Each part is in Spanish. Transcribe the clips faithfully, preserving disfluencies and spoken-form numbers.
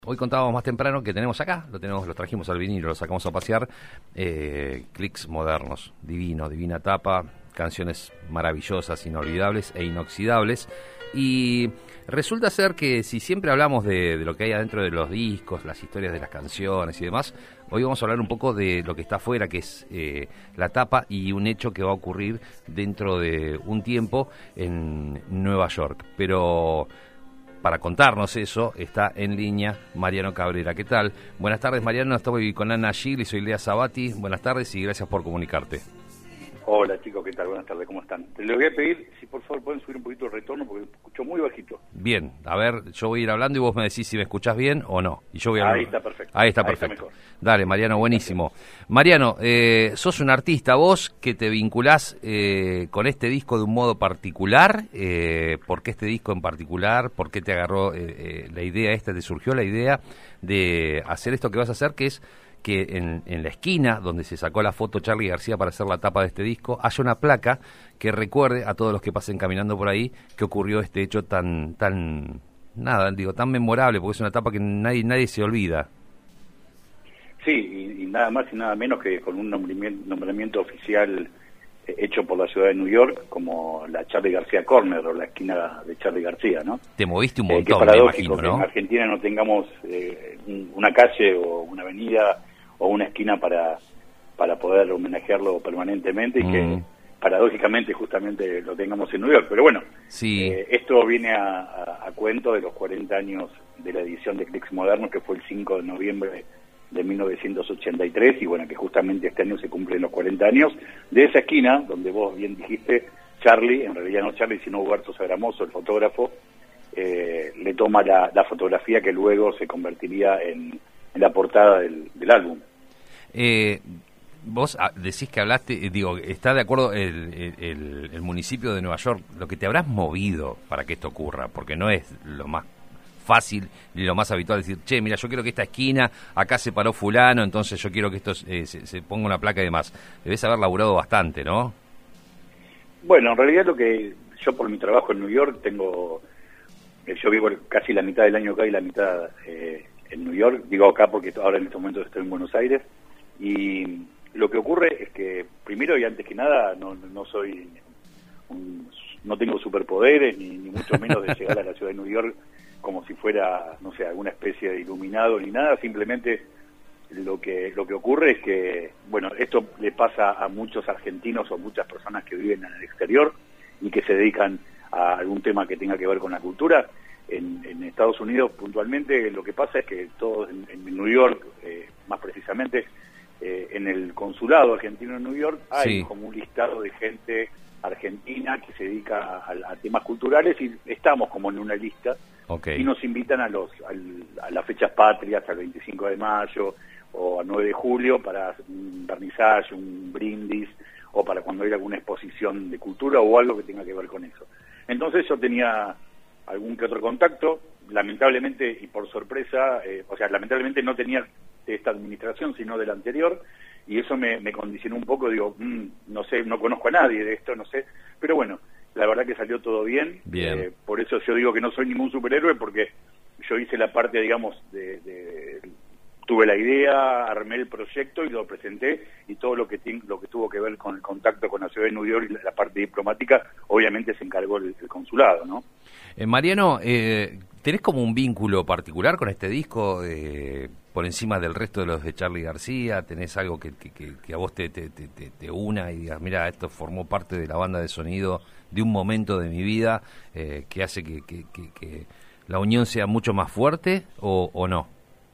Hoy contábamos más temprano que tenemos acá, lo tenemos, lo trajimos al vinilo, lo sacamos a pasear, eh, Clicks Modernos, divino, divina tapa, canciones maravillosas, inolvidables e inoxidables. Y resulta ser que si siempre hablamos de, de lo que hay adentro de los discos, las historias de las canciones y demás, hoy vamos a hablar un poco de lo que está afuera, que es eh, la tapa y un hecho que va a ocurrir dentro de un tiempo en Nueva York. Pero para contarnos eso, está en línea Mariano Cabrera. ¿Qué tal? Buenas tardes, Mariano. Estoy con Ana Gil y soy Lea Sabati. Buenas tardes y gracias por comunicarte. Hola chicos, ¿qué tal? Buenas tardes, ¿cómo están? Les voy a pedir, si por favor pueden subir un poquito el retorno porque escucho muy bajito. Bien, a ver, yo voy a ir hablando y vos me decís si me escuchás bien o no. Y yo voy a Ahí está perfecto. Ahí está perfecto. Ahí está mejor. Dale, Mariano, buenísimo. Mariano, eh, sos un artista vos que te vinculás eh, con este disco de un modo particular. Eh, ¿Por qué este disco en particular? ¿Por qué te agarró eh, eh, la idea esta, te surgió la idea de hacer esto que vas a hacer, que es que en, en la esquina donde se sacó la foto Charly García para hacer la tapa de este disco haya una placa que recuerde a todos los que pasen caminando por ahí que ocurrió este hecho tan, tan, nada, digo, tan memorable, porque es una tapa que nadie, nadie se olvida. Sí, y, y nada más y nada menos que con un nombramiento, nombramiento oficial eh, hecho por la ciudad de New York como la Charly García Corner o la esquina de Charly García, ¿no? Te moviste un Eh, montón, que paradójico, me imagino, ¿no? que en Argentina no tengamos eh, un, una calle o una avenida o una esquina para para poder homenajearlo permanentemente y mm. que paradójicamente justamente lo tengamos en New York. Pero bueno, sí. eh, esto viene a, a, a cuento de los cuarenta años de la edición de Clicks Modernos, que fue el cinco de noviembre de mil novecientos ochenta y tres, y bueno, que justamente este año se cumplen los cuarenta años de esa esquina, donde vos bien dijiste, Charly, en realidad no Charly, sino Huberto Sagramoso, el fotógrafo, eh, le toma la, la fotografía que luego se convertiría en, en la portada del, del álbum. Eh, vos decís que hablaste, digo, está de acuerdo el, el, el municipio de Nueva York, lo que te habrás movido para que esto ocurra, porque no es lo más fácil ni lo más habitual decir, che, mira, yo quiero que esta esquina, acá se paró fulano, entonces yo quiero que esto eh, se, se ponga una placa y demás. Debes haber laburado bastante, ¿no? Bueno, en realidad lo que yo por mi trabajo en New York tengo, eh, yo vivo casi la mitad del año acá y la mitad eh, en New York, digo acá porque ahora en este momento estoy en Buenos Aires. Y lo que ocurre es que, primero y antes que nada, no, no soy, un, no tengo superpoderes, ni, ni mucho menos de llegar a la ciudad de New York como si fuera, no sé, alguna especie de iluminado ni nada. Simplemente lo que lo que ocurre es que, bueno, esto le pasa a muchos argentinos o muchas personas que viven en el exterior y que se dedican a algún tema que tenga que ver con la cultura. En, en Estados Unidos, puntualmente, lo que pasa es que todos en, en New York, eh, más precisamente, Eh, en el consulado argentino en New York hay sí. como un listado de gente argentina que se dedica a, a temas culturales y estamos como en una lista okay. y nos invitan a los al, a las fechas patrias, al veinticinco de mayo o al nueve de julio para un vernizaje, un brindis o para cuando hay alguna exposición de cultura o algo que tenga que ver con eso. Entonces yo tenía algún que otro contacto, lamentablemente y por sorpresa, eh, o sea, lamentablemente no tenía de esta administración, sino de la anterior, y eso me, me condicionó un poco, digo, mmm, no sé, no conozco a nadie de esto, no sé, pero bueno, la verdad que salió todo bien, bien. Eh, por eso yo digo que no soy ningún superhéroe, porque yo hice la parte, digamos, de, de tuve la idea, armé el proyecto y lo presenté, y todo lo que lo que tuvo que ver con el contacto con la ciudad de New York y la, la parte diplomática, obviamente se encargó el, el consulado, ¿no? Eh, Mariano, eh, ¿tenés como un vínculo particular con este disco eh, por encima del resto de los de Charly García? ¿Tenés algo que, que, que a vos te, te, te, te una y digas, mira, esto formó parte de la banda de sonido de un momento de mi vida eh, que hace que, que, que, que la unión sea mucho más fuerte o, o no?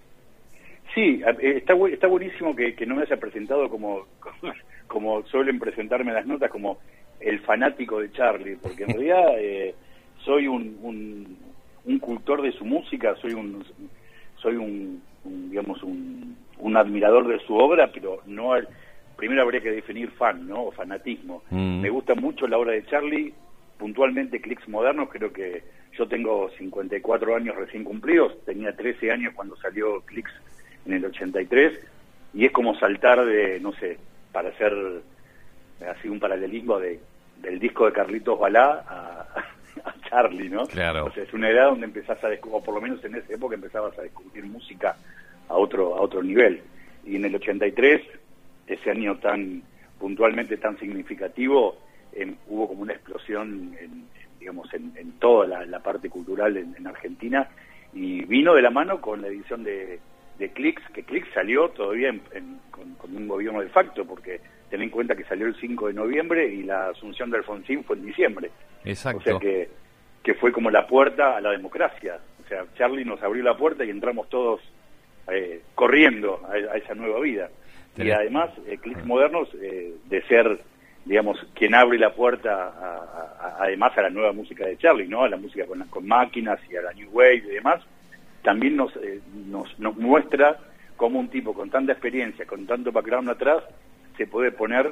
Sí, está, está buenísimo que, que no me haya presentado como, como, como suelen presentarme las notas, como el fanático de Charly, porque en realidad eh, soy un, un, un cultor de su música, soy un soy un, un digamos un, un admirador de su obra, pero no al, primero habría que definir fan, ¿no? O fanatismo. Mm. Me gusta mucho la obra de Charly, puntualmente Clicks Modernos. Creo que yo tengo cincuenta y cuatro años recién cumplidos, tenía trece años cuando salió Clicks en el ochenta y tres, y es como saltar de, no sé, para hacer así un paralelismo de del disco de Carlitos Balá a, a Charlie, ¿no? Claro. O sea, es una edad donde empezás a descubrir, o por lo menos en esa época empezabas a descubrir música a otro a otro nivel. Y en el ochenta y tres, ese año tan puntualmente tan significativo, eh, hubo como una explosión en, digamos, en, en toda la, la parte cultural en, en Argentina, y vino de la mano con la edición de, de Clicks, que Clicks salió todavía en, en, con, con un gobierno de facto, porque ten en cuenta que salió el cinco de noviembre y la asunción de Alfonsín fue en diciembre. Exacto. O sea que, que fue como la puerta a la democracia. O sea, Charlie nos abrió la puerta y entramos todos eh, corriendo a, a esa nueva vida. Y además, eh, Clicks Modernos, eh, de ser, digamos, quien abre la puerta a, a, a, además a la nueva música de Charlie, ¿no? A la música con, con máquinas y a la New Wave y demás, también nos, eh, nos, nos muestra cómo un tipo con tanta experiencia, con tanto background atrás, se puede poner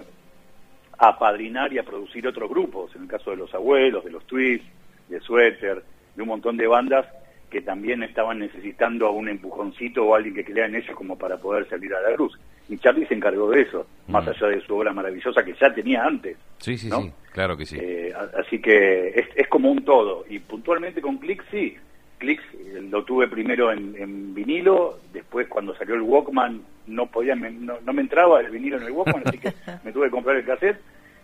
a apadrinar y a producir otros grupos, en el caso de Los Abuelos, de los Twists, de Suéter, de un montón de bandas que también estaban necesitando un empujoncito o alguien que crea en ellos como para poder salir a la luz. Y Charlie se encargó de eso, mm. más allá de su obra maravillosa que ya tenía antes. Sí, sí, ¿no? sí, claro que sí. Eh, así que es, es como un todo. Y puntualmente con Clicks, sí. Clicks eh, lo tuve primero en, en vinilo, después cuando salió el Walkman no podía, me, no, no me entraba el vinilo en el Walkman, así que me tuve que comprar el cassette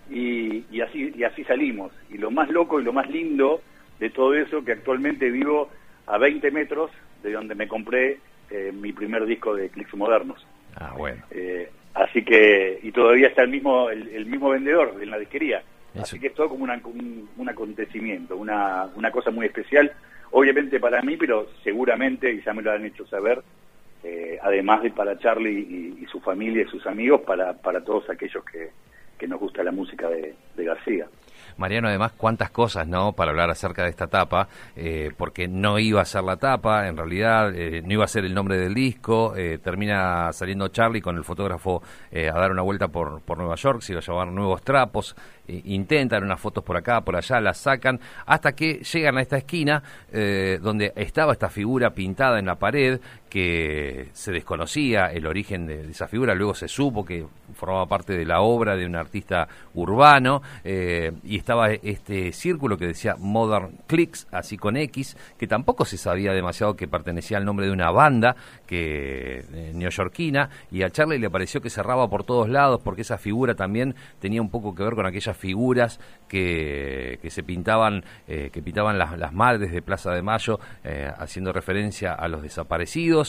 y, y así y así salimos. Y lo más loco y lo más lindo de todo eso, que actualmente vivo a veinte metros de donde me compré eh, mi primer disco de Clicks Modernos. Ah, bueno. Eh, así que, y todavía está el mismo el, el mismo vendedor en la disquería. Eso. Así que es todo como una, un, un acontecimiento, una, una cosa muy especial, obviamente para mí, pero seguramente, y ya me lo han hecho saber, eh, además de para Charlie y, y su familia y sus amigos, para, para todos aquellos que, que nos gusta la música de, de García. Mariano, además, cuántas cosas, ¿no?, para hablar acerca de esta tapa, eh, porque no iba a ser la tapa, en realidad, eh, no iba a ser el nombre del disco, eh, termina saliendo Charlie con el fotógrafo eh, a dar una vuelta por, por Nueva York, se iba a llevar nuevos trapos, eh, intentan unas fotos por acá, por allá, las sacan, hasta que llegan a esta esquina, eh, donde estaba esta figura pintada en la pared, que se desconocía el origen de, de esa figura, luego se supo que formaba parte de la obra de un artista urbano, eh, y estaba este círculo que decía Modern Clicks, así con X, que tampoco se sabía demasiado que pertenecía al nombre de una banda que eh, neoyorquina, y a Charlie le pareció que cerraba por todos lados, porque esa figura también tenía un poco que ver con aquellas figuras que, que se pintaban, eh, que pintaban las, las madres de Plaza de Mayo, eh, haciendo referencia a los desaparecidos,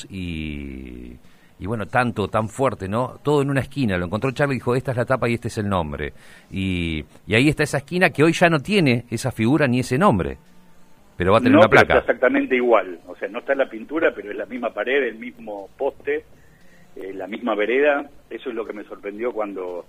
y... Y bueno, tanto, tan fuerte, ¿no? Todo en una esquina. Lo encontró Charlie y dijo, esta es la tapa y este es el nombre. Y, y ahí está esa esquina que hoy ya no tiene esa figura ni ese nombre. Pero va a tener no, una placa. Pero está exactamente igual. O sea, no está en la pintura, pero es la misma pared, el mismo poste, eh, la misma vereda. Eso es lo que me sorprendió cuando,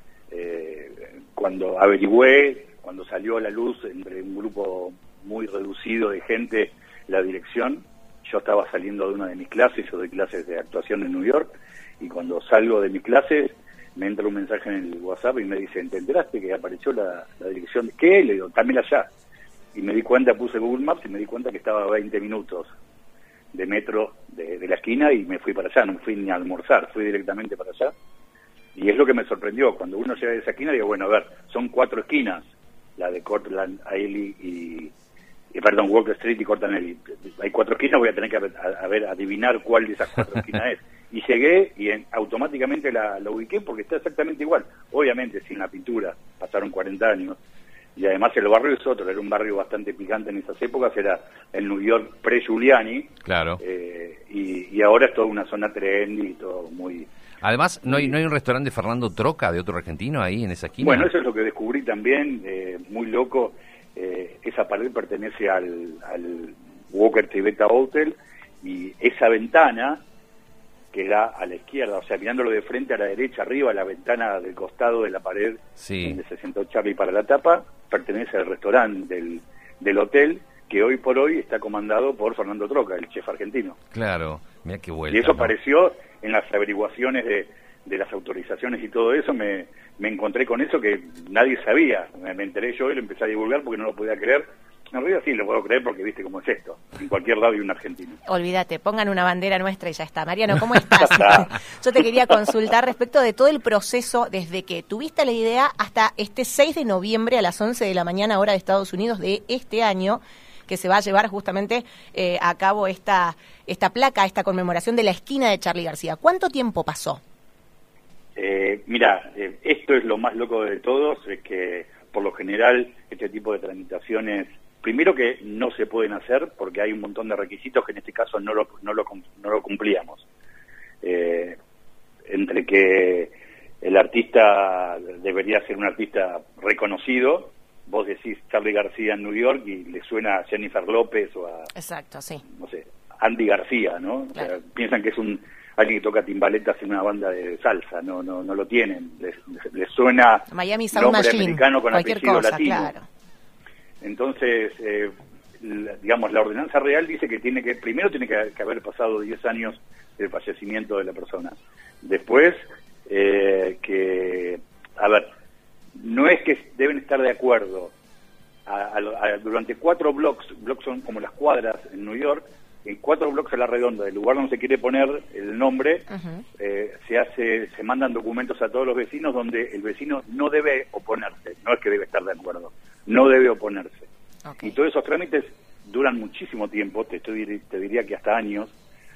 eh, cuando averigüé, cuando salió a la luz entre un grupo muy reducido de gente la dirección. Yo estaba saliendo de una de mis clases, yo doy clases de actuación en New York, y cuando salgo de mis clases me entra un mensaje en el WhatsApp y me dicen, ¿te enteraste que apareció la, la dirección? ¿Qué? Le digo, dámela ya. Y me di cuenta, puse Google Maps y me di cuenta que estaba a veinte minutos de metro de, de la esquina, y me fui para allá, no fui ni a almorzar, fui directamente para allá. Y es lo que me sorprendió, cuando uno llega a esa esquina, digo, bueno, a ver, son cuatro esquinas, la de Cortland, Ailey y... Eh, perdón, Walker Street y Cortanelli. Hay cuatro esquinas, voy a tener que a, a ver, adivinar cuál de esas cuatro esquinas es. Y llegué y en, automáticamente la, la ubiqué porque está exactamente igual. Obviamente sin la pintura, pasaron cuarenta años. Y además el barrio es otro, era un barrio bastante picante en esas épocas, era el New York pre-Giuliani. Claro. Eh, y, y ahora es toda una zona trendy y todo muy... Además, ¿no hay, no hay un restaurante de Fernando Troca, de otro argentino, ahí en esa esquina? Bueno, eso es lo que descubrí también, eh, muy loco. Eh, esa pared pertenece al, al Walker Trivetta Hotel, y esa ventana que da a la izquierda, o sea, mirándolo de frente a la derecha, arriba, la ventana del costado de la pared, sí, donde se sentó Charlie para la tapa, pertenece al restaurante del, del hotel, que hoy por hoy está comandado por Fernando Troca, el chef argentino. Claro, mira qué vuelta. Y eso, ¿no?, apareció en las averiguaciones de, de las autorizaciones y todo eso. Me, me encontré con eso que nadie sabía. Me, me enteré yo y lo empecé a divulgar porque no lo podía creer. En realidad sí lo puedo creer porque viste cómo es esto. En cualquier lado hay un argentino. Olvídate, pongan una bandera nuestra y ya está. Mariano, ¿cómo estás? Yo te quería consultar respecto de todo el proceso desde que tuviste la idea hasta este seis de noviembre a las once de la mañana, hora de Estados Unidos de este año, que se va a llevar justamente eh, a cabo esta, esta placa, esta conmemoración de la esquina de Charly García. ¿Cuánto tiempo pasó? Eh, mira, eh, esto es lo más loco de todos, es que por lo general este tipo de tramitaciones, primero que no se pueden hacer porque hay un montón de requisitos que en este caso no lo, no lo, no lo cumplíamos. Eh, entre que el artista debería ser un artista reconocido, vos decís Charly García en New York y le suena a Jennifer López o a... Exacto, sí. No sé, Andy García, ¿no? Claro. O sea, piensan que es un alguien que toca timbaletas en una banda de salsa, no no no lo tienen. Les, les, les suena Miami Sound Machine, americano con cualquier apellido cosa, latino. Claro. Entonces, eh, la, digamos, la ordenanza real dice que tiene que primero tiene que, que haber pasado diez años del fallecimiento de la persona. Después, eh, que, a ver, no es que deben estar de acuerdo. A, a, a, durante cuatro blocks, blocks son como las cuadras en New York, en cuatro blocks a la redonda, del lugar donde se quiere poner el nombre, uh-huh. eh, se hace, se mandan documentos a todos los vecinos donde el vecino no debe oponerse, no es que debe estar de acuerdo, no debe oponerse. Okay. Y todos esos trámites duran muchísimo tiempo, te, estoy, te diría que hasta años,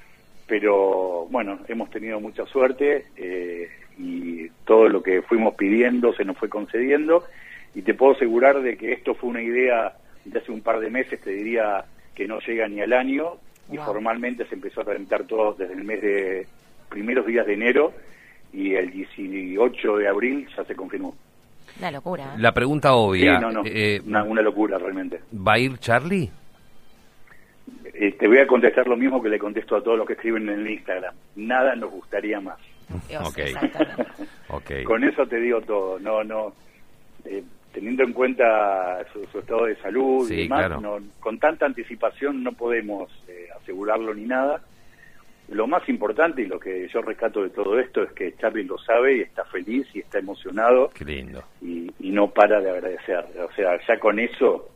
pero bueno, hemos tenido mucha suerte eh, y todo lo que fuimos pidiendo se nos fue concediendo, y te puedo asegurar de que esto fue una idea de hace un par de meses, te diría que no llega ni al año, y wow. formalmente se empezó a tramitar todo desde el mes de primeros días de enero, y el dieciocho de abril ya se confirmó. Una locura. ¿eh? La pregunta obvia. Sí, no, no, eh, una, una locura realmente. ¿Va a ir Charly? Eh, te voy a contestar lo mismo que le contesto a todos los que escriben en el Instagram. Nada nos gustaría más. Dios, okay. okay. Con eso te digo todo. No, no. Eh, teniendo en cuenta su, su estado de salud sí, y demás, claro. no, con tanta anticipación no podemos eh, asegurarlo ni nada. Lo más importante y lo que yo rescato de todo esto es que Charly lo sabe y está feliz y está emocionado. Qué lindo. Y, y no para de agradecer. O sea, ya con eso,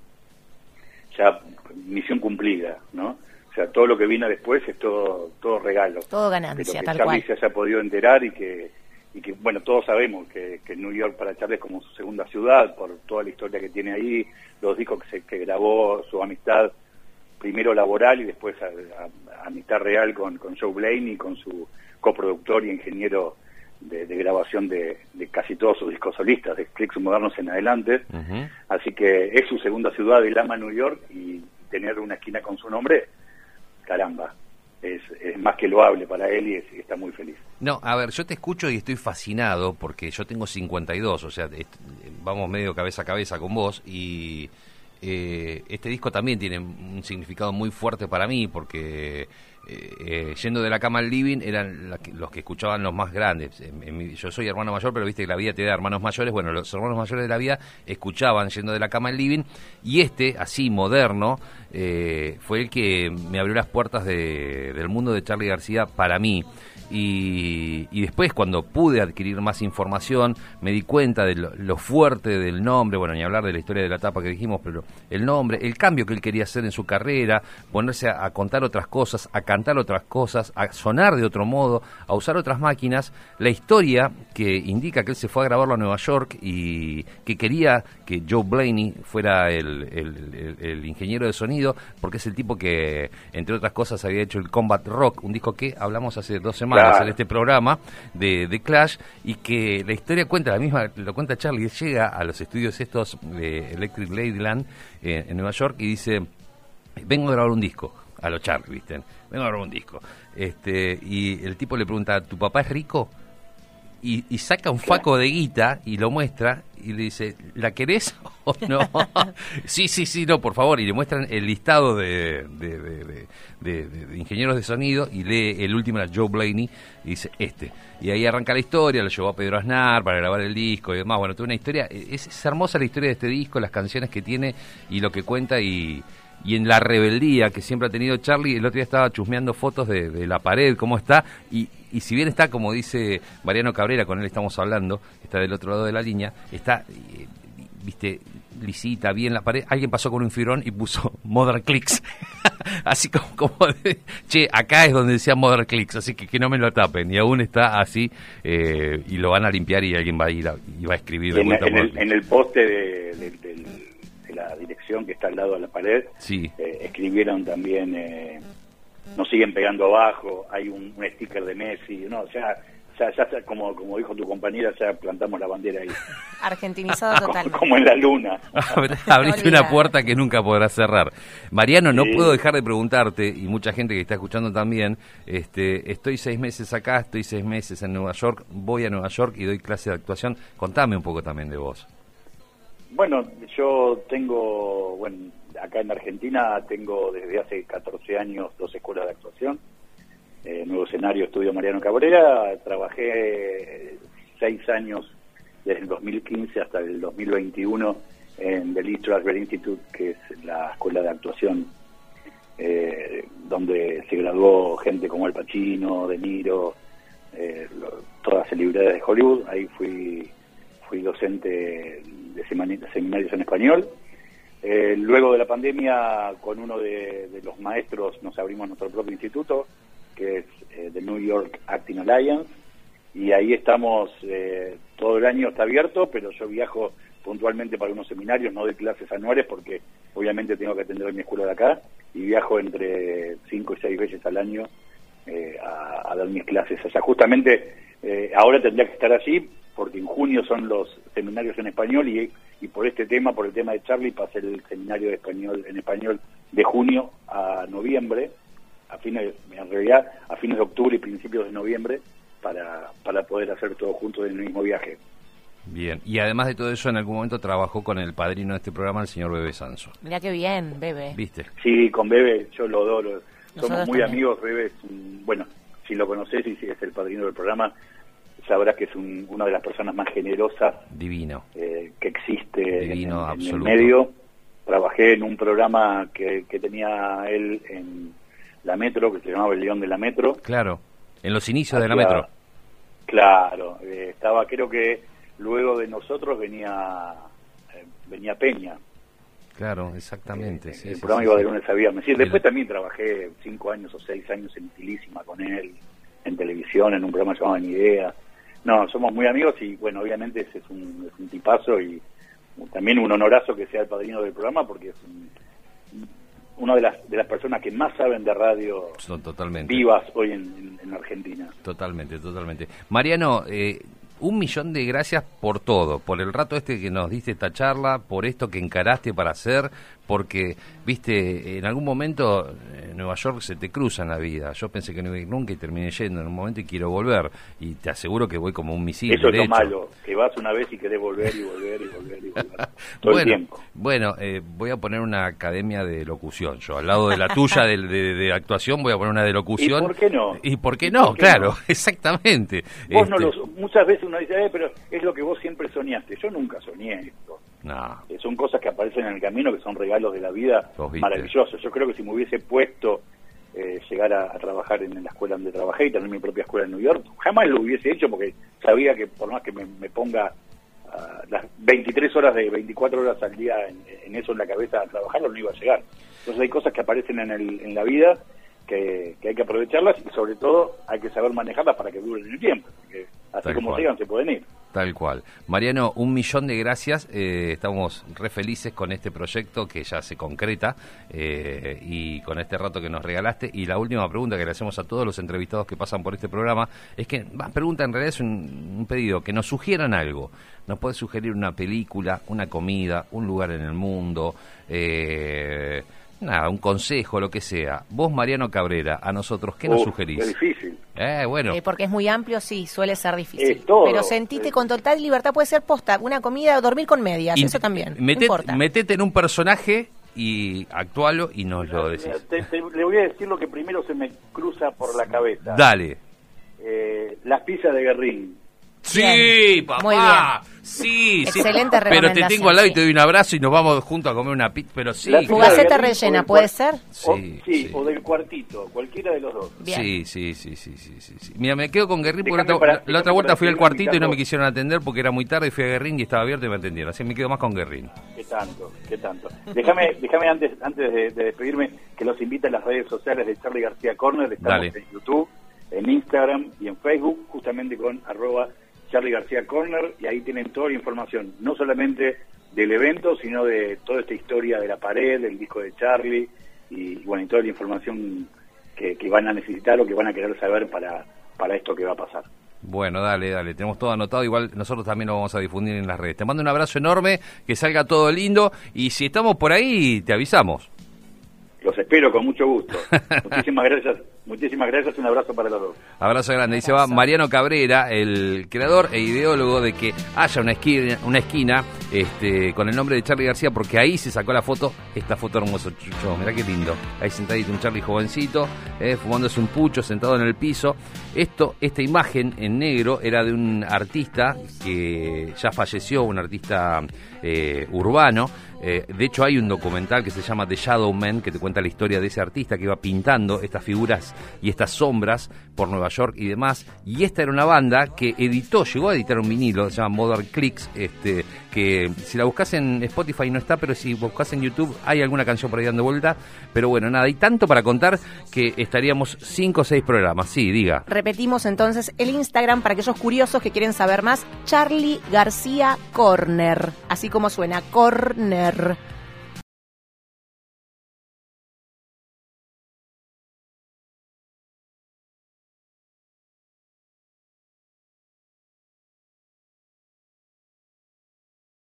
ya misión cumplida, ¿no? O sea, todo lo que viene después es todo todo regalo. Todo ganancia, que tal Charly cual. se haya podido enterar y que y que bueno, todos sabemos que, que New York para Charly es como su segunda ciudad por toda la historia que tiene ahí, los discos que, se, que grabó, su amistad primero laboral y después a, a, a amistad real con, con Joe Blaney, con su coproductor y ingeniero de, de grabación de, de casi todos sus discos solistas, de Clicks Modernos en adelante. Uh-huh. Así que es su segunda ciudad, él ama New York, y tener una esquina con su nombre, caramba, es, es más que loable para él y, es, y está muy feliz. No, a ver, yo te escucho y estoy fascinado porque yo tengo cincuenta y dos, o sea, est- vamos medio cabeza a cabeza con vos, y eh, este disco también tiene un significado muy fuerte para mí porque eh, eh, yendo de la cama al living eran la que, los que escuchaban los más grandes. En, en mi, yo soy hermano mayor, pero viste que la vida te da hermanos mayores. Bueno, los hermanos mayores de la vida escuchaban yendo de la cama al living, y este, así moderno, eh, fue el que me abrió las puertas de, del mundo de Charly García para mí. Y, y después, cuando pude adquirir más información, me di cuenta de lo, lo fuerte del nombre, bueno, ni hablar de la historia de la tapa que dijimos, pero el nombre, el cambio que él quería hacer en su carrera, ponerse a, a contar otras cosas, a cantar otras cosas, a sonar de otro modo, a usar otras máquinas, la historia que indica que él se fue a grabarlo a Nueva York y que quería que Joe Blaney fuera el, el, el, el ingeniero de sonido, porque es el tipo que, entre otras cosas, había hecho el Combat Rock, un disco que hablamos hace dos semanas en este programa de, de Clash, y que la historia cuenta la misma, lo cuenta Charly. Él llega a los estudios estos de Electric Ladyland eh, en Nueva York y dice: vengo a grabar un disco, a los Charly, ¿viste? Vengo a grabar un disco. Este, y el tipo le pregunta: ¿tu papá es rico? Y, y saca un faco de guita y lo muestra y le dice: ¿la querés o no? sí, sí, sí, no, por favor. Y le muestran el listado de, de, de, de, de, de, de ingenieros de sonido, y lee el último, era Joe Blaney, y dice: este. Y ahí arranca la historia, lo llevó a Pedro Aznar para grabar el disco y demás. Bueno, tuve una historia, es, es hermosa la historia de este disco, las canciones que tiene y lo que cuenta, y... y en la rebeldía que siempre ha tenido Charly. El otro día estaba chusmeando fotos de, de la pared, cómo está, y, y si bien está, como dice Mariano Cabrera, con él estamos hablando, está del otro lado de la línea, está eh, viste, lisita, bien la pared, alguien pasó con un fibrón y puso Modern Clicks. Así como, como de, che, acá es donde decía Modern Clicks, así que que no me lo tapen. Y aún está así, eh, y lo van a limpiar y alguien va a ir a, y va a escribir de en, vuelta. En el, en el poste de, de, de, de la dirección que está al lado de la pared, sí. eh, escribieron también, eh, nos siguen pegando abajo, hay un, un sticker de Messi, no, o sea... Ya, ya, como, como dijo tu compañera, ya plantamos la bandera ahí. Argentinizado total. Como, como en la luna. Abriste una puerta que nunca podrás cerrar. Mariano, no sí. puedo dejar de preguntarte, y mucha gente que está escuchando también, este, estoy seis meses acá, estoy seis meses en Nueva York, voy a Nueva York y doy clase de actuación. Contame un poco también de vos. Bueno, yo tengo, bueno, acá en Argentina tengo desde hace catorce años dos escuelas de actuación. Eh, Nuevo Escenario, Estudio Mariano Cabrera. Trabajé seis años desde el dos mil quince hasta el dos mil veintiuno en The Lee Strasberg Institute, que es la escuela de actuación eh, donde se graduó gente como Al Pacino, De Niro, eh, lo, todas las celebridades de Hollywood. Ahí fui fui docente de seminarios en español. Eh, luego de la pandemia, con uno de, de los maestros nos abrimos nuestro propio instituto, que es eh, The New York Acting Alliance, y ahí estamos, eh, todo el año está abierto, pero yo viajo puntualmente para unos seminarios, no doy clases anuales porque obviamente tengo que atender mi escuela de acá, y viajo entre cinco y seis veces al año eh, a, a dar mis clases. O sea, justamente eh, ahora tendría que estar allí porque en junio son los seminarios en español, y, y por este tema, por el tema de Charlie, pasé el seminario de español en español de junio a noviembre, a fines, en realidad a fines de octubre y principios de noviembre, para, para poder hacer todo junto en el mismo viaje. Bien, y además de todo eso, en algún momento trabajó con el padrino de este programa, el señor Bebe Sanso. Mirá qué bien, Bebe. ¿Viste? Sí, con Bebe yo lo adoro. Nosotros Somos muy también. amigos. Bebe es un, bueno, si lo conoces y si es el padrino del programa, sabrás que es un, una de las personas más generosas Divino. eh, que existe Divino, en, en absoluto. el medio. Trabajé en un programa que, que tenía él en la Metro, que se llamaba El León de la Metro. Claro, en los inicios Hacía, de la Metro. Claro, eh, estaba, creo que luego de nosotros venía eh, venía Peña. Claro, exactamente. Eh, sí, el sí, programa sí, iba sí. de lunes a viernes. Sí, El- después también trabajé cinco años o seis años en Utilísima con él, en televisión, en un programa llamado Ni Idea. No, somos muy amigos y, bueno, obviamente ese es un, es un tipazo, y también un honorazo que sea el padrino del programa, porque es un, una de las de las personas que más saben de radio Son totalmente. vivas hoy en, en, en Argentina. Totalmente, totalmente. Mariano, eh, un millón de gracias por todo, por el rato este que nos diste esta charla, por esto que encaraste para hacer, porque, viste, en algún momento eh, Nueva York se te cruza en la vida. Yo pensé que no iba a ir nunca y terminé yendo en un momento y quiero volver. Y te aseguro que voy como un misil Eso derecho. es lo malo, que vas una vez y querés volver y volver y volver y volver. Todo bueno, el tiempo. bueno eh, voy a poner una academia de locución. Yo, al lado de la tuya de, de, de actuación, voy a poner una de locución. ¿Y por qué no? ¿Y por qué ¿Y no? por qué Claro, no? exactamente. Vos no Este, lo, muchas veces uno dice, eh, pero es lo que vos siempre soñaste. Yo nunca soñé esto. No, Eh, son cosas que aparecen en el camino, que son regalos de la vida Vos viste. maravillosos. Yo creo que si me hubiese puesto eh, llegar a, a trabajar en, en la escuela donde trabajé y tener mi propia escuela en New York, jamás lo hubiese hecho, porque sabía que por más que me, me ponga uh, las veintitrés horas de veinticuatro horas al día en, en eso en la cabeza a trabajarlo, no iba a llegar. Entonces hay cosas que aparecen en, el, en la vida que, que hay que aprovecharlas, y sobre todo hay que saber manejarlas para que duren el tiempo, porque así Tal como cual. llegan se pueden ir. tal cual. Mariano, un millón de gracias. Eh, estamos re felices con este proyecto que ya se concreta eh, y con este rato que nos regalaste. Y la última pregunta que le hacemos a todos los entrevistados que pasan por este programa es que, más pregunta en realidad es un, un pedido, que nos sugieran algo. Nos puede sugerir una película, una comida, un lugar en el mundo, eh, nada, un consejo, lo que sea. Vos, Mariano Cabrera, a nosotros, ¿qué nos Uf, sugerís? Es difícil. Eh, bueno. Eh, porque es muy amplio, sí, suele ser difícil. Es todo. Pero sentite Eh. con total libertad, puede ser posta, una comida, dormir con medias, Y- eso también, no metet- importa. Metete en un personaje y actualo y nos lo decís. Te- te- le voy a decir lo que primero se me cruza por la cabeza. Dale. Eh, las pizzas de Guerrín. Sí, Bien. papá. Muy bien. Sí, sí. Excelente Pero te recomendación, tengo al lado y sí. te doy un abrazo y nos vamos juntos a comer una pizza. Pero sí. La claro. Fugaceta Claro, rellena, o ¿puede del ser? O, Sí, sí, sí. o del cuartito, cualquiera de los dos. Bien. Sí, sí, sí, sí, sí, sí, sí. Mira, me quedo con Guerrín porque Déjame la, para- la déjame otra vuelta para fui al seguir cuartito y no indicando- me quisieron atender porque era muy tarde y fui a Guerrín y estaba abierto y me atendieron. Así que me quedo más con Guerrín. ¿Qué tanto? ¿Qué tanto? Déjame, déjame antes, antes de, de despedirme que los invite a las redes sociales de Charly García Corner. Estamos Dale. en YouTube, en Instagram y en Facebook, justamente con arroba Charly García Corner, y ahí tienen toda la información, no solamente del evento, sino de toda esta historia de la pared, del disco de Charly, y bueno, y toda la información que, que van a necesitar o que van a querer saber para, para esto que va a pasar. Bueno, dale, dale, tenemos todo anotado, igual nosotros también lo vamos a difundir en las redes. Te mando un abrazo enorme, que salga todo lindo, y si estamos por ahí, te avisamos. Los espero con mucho gusto. Muchísimas gracias, muchísimas gracias, un abrazo para los dos. Abrazo grande. Dice va Mariano Cabrera, el creador e ideólogo de que haya una esquina, una esquina este, con el nombre de Charly García, porque ahí se sacó la foto, esta foto hermosa, Chucho, mirá qué lindo. Ahí sentadito un Charly jovencito, eh, fumándose un pucho, sentado en el piso. Esto, esta imagen en negro era de un artista que ya falleció, un artista eh, urbano. Eh, de hecho hay un documental que se llama The Shadow Man, que te cuenta la historia de ese artista que iba pintando estas figuras y estas sombras por Nueva York y demás, y esta era una banda que editó, llegó a editar un vinilo, se llama Modern Clicks, este, que si la buscas en Spotify no está, pero si buscas en YouTube hay alguna canción por ahí dando vuelta, pero bueno, nada, hay tanto para contar que estaríamos cinco o seis programas, sí, diga. Repetimos entonces el Instagram para aquellos curiosos que quieren saber más, Charly García Corner, así como suena, Corner.